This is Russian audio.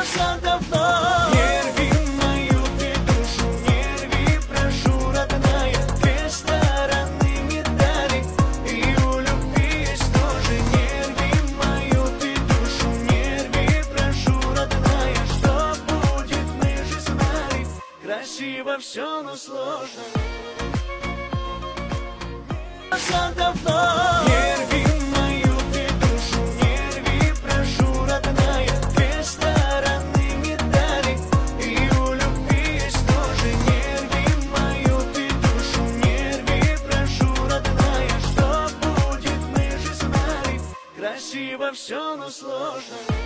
прошло давно. Не рви мою ты душу, не рви, прошу, родная. Две стороны медали, и у любви есть тоже. Не рви мою ты душу, не рви, прошу, родная. Что будет, мы же знали. Красиво все, но сложно. Прошло давно. Не рви мою ты душу, не рви, прошу, родная. Две стороны медали, и у любви есть тоже. Не рви мою ты душу, не рви, прошу, родная. Что будет, мы же знали. Красиво все, но сложно.